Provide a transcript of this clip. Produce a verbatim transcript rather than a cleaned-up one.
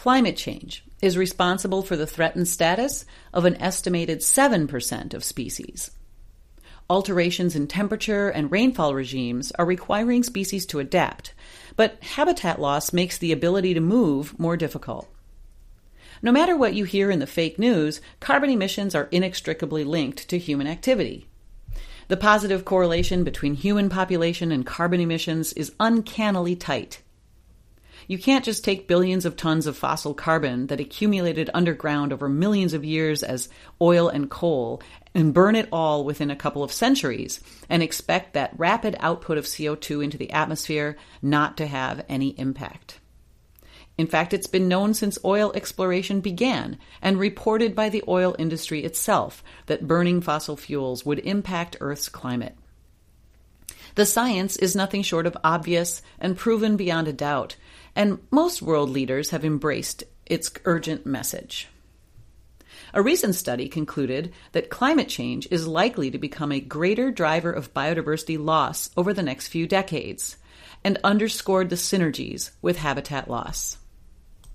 climate change is responsible for the threatened status of an estimated seven percent of species. Alterations in temperature and rainfall regimes are requiring species to adapt, but habitat loss makes the ability to move more difficult. No matter what you hear in the fake news, carbon emissions are inextricably linked to human activity. The positive correlation between human population and carbon emissions is uncannily tight. You can't just take billions of tons of fossil carbon that accumulated underground over millions of years as oil and coal and burn it all within a couple of centuries and expect that rapid output of C O two into the atmosphere not to have any impact. In fact, it's been known since oil exploration began and reported by the oil industry itself that burning fossil fuels would impact Earth's climate. The science is nothing short of obvious and proven beyond a doubt, and most world leaders have embraced its urgent message. A recent study concluded that climate change is likely to become a greater driver of biodiversity loss over the next few decades, and underscored the synergies with habitat loss.